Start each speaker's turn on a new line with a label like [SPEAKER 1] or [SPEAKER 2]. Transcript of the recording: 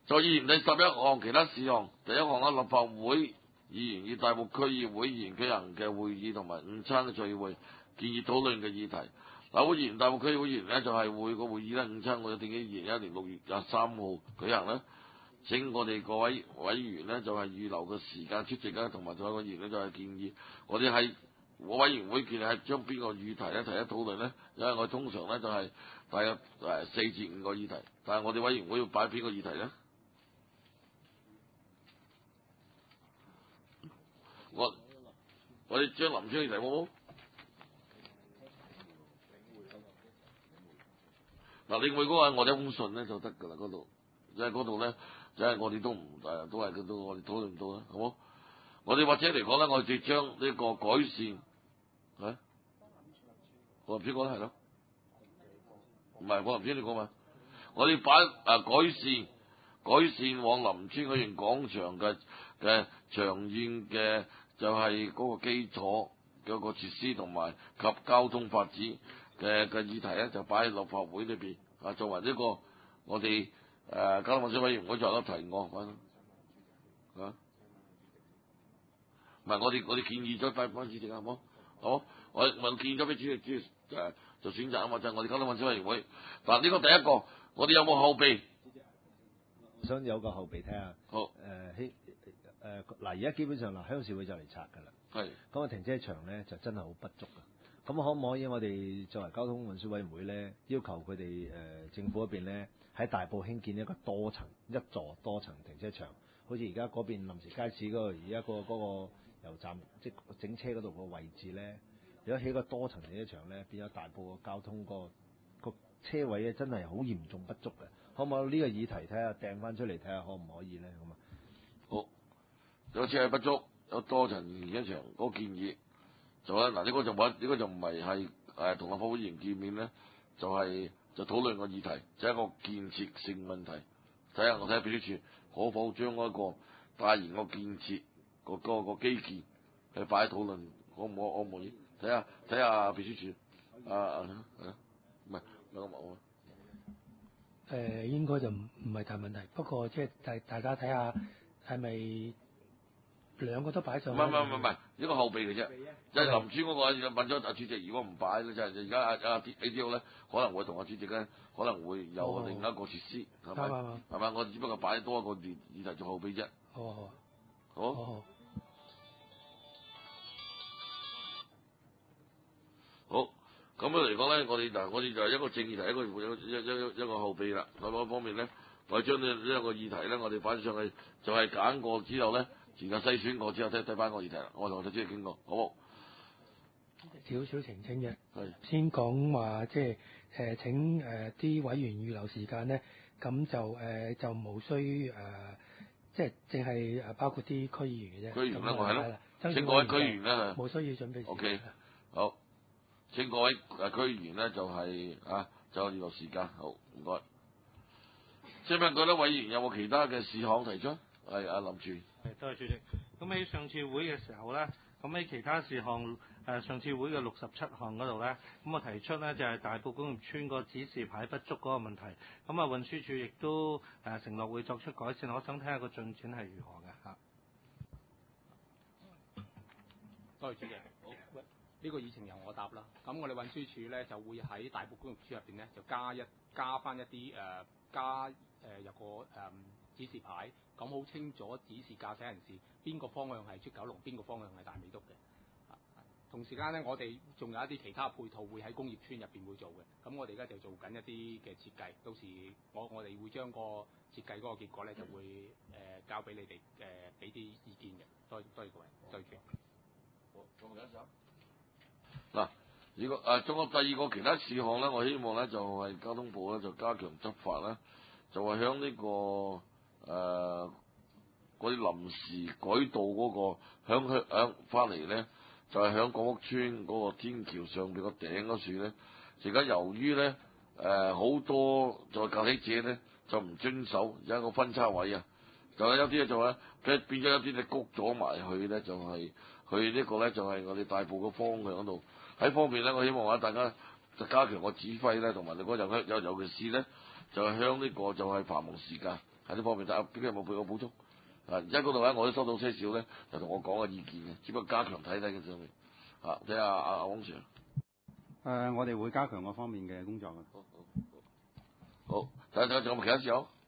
[SPEAKER 1] 就議員第11項其他事項，第一項啦，立法會議員與大埔區議會議員舉行嘅會議同埋午餐嘅聚會，建議討論嘅議題。立法會議員、大埔區議會議員呢，就係會個會議咧，午餐我哋定喺2021年6月23號舉行啦。請我哋各位委員呢，就係預留嘅時間出席啦，同埋仲有個議員呢，就係建議我哋喺委員會建議係將邊個議題咧提一討論呢？因為我通常咧就係大約4至5個議題，但係我哋委員會要擺邊個議題咧？我哋將林村議題好唔好？嗱，領會嗰個我哋一封信咧就得㗎啦，嗰度，因為嗰度咧，即係我哋都唔都係到我哋討論到啦，好冇？我哋或者嚟講咧，我哋將呢個改善啊，我唔知講係咯，唔係我唔知你講嘛？我哋把改善往林村嗰段廣場嘅長遠嘅就係嗰個基礎嗰個設施同埋及交通發展嘅議題咧，就擺喺立法會裏邊啊，作為呢個我哋交通運輸委員會作一個提案啊，唔係我哋建議咗擺翻主席好冇？好，我建議咗俾主席就選擇啊嘛，就係我哋交通運輸委員會。嗱，呢個第一個，我哋有冇後備？
[SPEAKER 2] 我想有個後備睇下。
[SPEAKER 1] 好。
[SPEAKER 2] 嗱，而家基本上嗱，鄉事會就嚟拆㗎啦。
[SPEAKER 1] 係。
[SPEAKER 2] 咁個停車場咧就真係好不足啊。咁可唔可以我哋作為交通運輸委員會咧，要求佢哋政府嗰邊咧喺大埔興建一個一座多層停車場，好似而家嗰邊臨時街市嗰個而家嗰個油站即係整車嗰度個位置咧，如果起個多層停車場咧，變咗大埔個交通個車位咧真係好嚴重不足嘅。可唔可以呢個議題睇下掟翻出嚟睇下可唔可以咧？咁啊，
[SPEAKER 1] 好，有車位不足，有多層停車場嗰個建議。就咧嗱，呢個就唔係同立法會議員見面咧，就討論個議題，就係一個建設性問題。睇下秘書處可否將嗰個大型個建設個基建去擺喺討論，可唔可以？睇下秘書處唔係兩個冇
[SPEAKER 3] 應該就唔係大問題，不過即係大家睇下係咪兩個都擺上去？
[SPEAKER 1] 唔係，呢個後備嚟啫。即係林村嗰個問咗主席，如果唔擺咧，就係而家阿 ATO 咧可能會同阿主席咧可能會有另一個設施，係咪？係咪？我只不過擺多一個議題做後備啫。
[SPEAKER 3] 好。
[SPEAKER 1] 好，咁樣嚟講咧，我哋就一個正議題，一個後備啦。喺嗰方面咧，我哋將呢一個議題咧，我哋擺上去，就係揀過之後咧，時間篩選過之後睇翻個議題啦。我同主席傾過，好冇？
[SPEAKER 3] 少少澄清嘅，先講話即係請啲委員預留時間咧，咁就無需即係淨係包括啲區議員嘅啫。
[SPEAKER 1] 區議員啦，我係咯，請各位區議員咧，
[SPEAKER 3] 冇需要準備時間。
[SPEAKER 1] OK， 好，請各位區議員咧就預留時間，好唔該。請問各位委員有冇其他嘅事項提出？係阿林柱。
[SPEAKER 4] 多謝主席。咁喺上次會嘅時候咧，咁喺其他事項上次會嘅67項嗰度咧，咁我提出咧就係大埔工業村個指示牌不足嗰個問題。咁啊運輸署亦都承諾會作出改善，我想睇下個進展係如何嘅嚇。
[SPEAKER 5] 多謝主席。好，呢個議程由我答啦。咁我哋運輸署咧就會喺大埔工業村入邊咧就加翻一啲有個指示牌，咁好清楚指示駕駛人士邊個方向係出九龍，邊個方向係大美督嘅。同時間咧，我哋仲有一啲其他配套會喺工業村入邊會做嘅。咁我哋而家就做緊一啲嘅設計，到時我哋會將個設計嗰個結果咧就會交俾你哋俾啲意見嘅。多謝各位，對住。
[SPEAKER 1] 仲有一首。嗱，如果仲有第二個其他事項咧，我希望咧就係交通部咧就加強執法啦，就係響呢個嗰啲臨時改道嗰個響翻嚟咧，就係響國屋村嗰個天橋上邊個頂嗰處咧，而家由於咧好多駕駛者咧就唔遵守有一個分叉位啊，就有啲咧就話變咗有啲咧谷咗埋去咧，就係去呢個咧就係我哋大埔嘅方向度。喺方面咧，我希望話大家就加強個指揮咧，同埋你嗰尤其是咧就係向呢個就係繁忙時間喺呢方面，但係邊個有冇俾我補充？而家嗰度咧，我都收到些少咧，就同我講嘅意見嘅，只不過加強睇睇嘅上面。睇下阿汪 Sir。
[SPEAKER 6] 我哋會加強嗰方面嘅工作嘅。
[SPEAKER 1] 好，睇下仲有冇其他事有？